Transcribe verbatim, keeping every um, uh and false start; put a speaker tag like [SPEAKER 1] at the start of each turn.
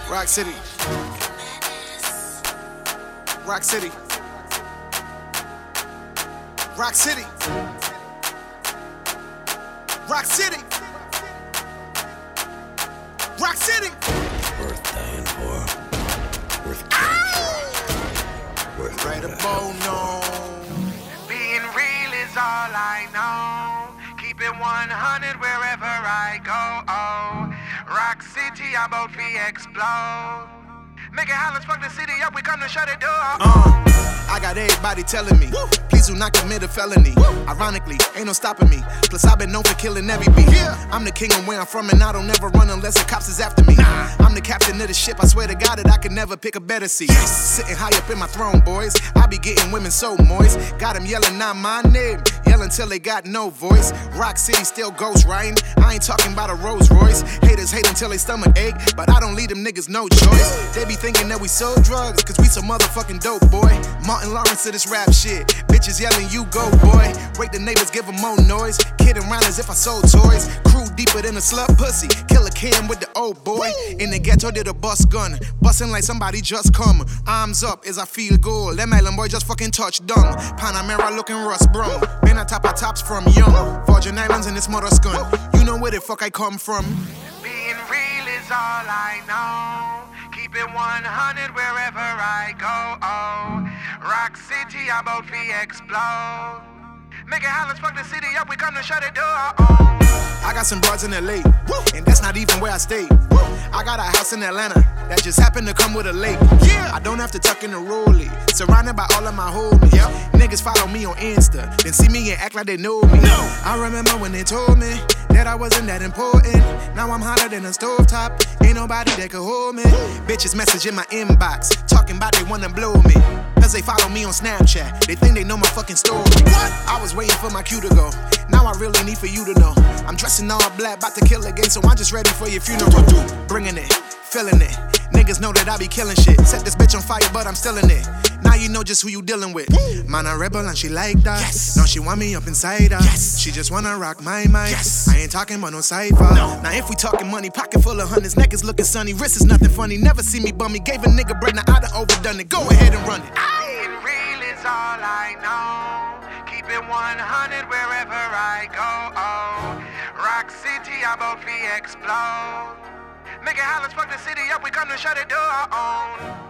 [SPEAKER 1] Rock City. Rock City. Rock City. Rock City. Rock City.
[SPEAKER 2] Worth dying for. Worth killing. Worth
[SPEAKER 1] right above no.
[SPEAKER 3] Being real is all I know. Keep it one hundred wherever I go. Oh, Rock City, I'm about to explode. Make it hollers, fuck the city up, we come to shut it down.
[SPEAKER 1] Uh, I got everybody telling me, woo, please do not commit a felony. Woo. Ironically, ain't no stopping me. Plus, I've been known for killing every beat. Yeah. I'm the king of where I'm from, and I don't never run unless the cops is after me. Nah. I'm the captain of the ship, I swear to God that I could never pick a better seat. Yes. Sitting high up in my throne, boys. I be getting women so moist. Got them yelling out my name, yelling till they got no voice. Rock City still ghost riding. I ain't talking about a Rolls Royce. Haters hate until they stomach ache, but I don't leave them niggas no choice. They be thinking that we sold drugs, cause we so motherfucking dope, boy. Martin Lawrence to this rap shit. Bitches yelling, you go, boy. Wake the neighbors, give them more noise. Kidding around as if I sold toys. Crew deeper than a slut pussy. Killer Cam with the old boy. In the ghetto, did a bust gun. Bustin' like somebody just come. Arms up as I feel good. That melon boy just fucking touched dung. Panamera looking rust brown. Been on top of tops from young. Virgin Islands and this mother skun. You know where the fuck I come from.
[SPEAKER 3] Being real is all I know. Keep it one hundred wherever I go. Oh, Rock City, I'm about to explode. Make it hollers, fuck the city up, we come to shut it down. Oh.
[SPEAKER 1] I got some broads in L A, woo, and that's not even where I stay. Woo. I got a house in Atlanta that just happened to come with a lake. Yeah. I don't have to tuck in the rollie, surrounded by all of my homies. Yep. Niggas follow me on Insta, then see me and act like they know me. No. I remember when they told me that I wasn't that important. Now I'm hotter than a stovetop. Ain't nobody that could hold me. Woo. Bitches message in my inbox, talking about they wanna blow me. Cause they follow me on Snapchat. They think they know my fucking story. What? I was waiting for my cue to go. Now I really need for you to know. I'm dressing all black, about to kill again, so I'm just ready for your funeral. Bringing it, feeling it. Niggas know that I be killing shit. Set this bitch on fire, but I'm still in it. Now you know just who you dealing with. Man, a rebel and she like that. Yes. Now she want me up inside her. Yes. She just wanna rock my mic. Yes. I ain't talking about no cipher. No. Now if we talking money, pocket full of hundreds, neck is looking sunny, wrist is nothing funny. Never see me bummy. Gave a nigga bread, now I done overdone it. Go ahead and run it.
[SPEAKER 3] Being real is all I know. Keep it one hundred wherever I go. Oh, Rock City, I'm about to explode. Make it hollers, fuck the city up, we come to shut it down.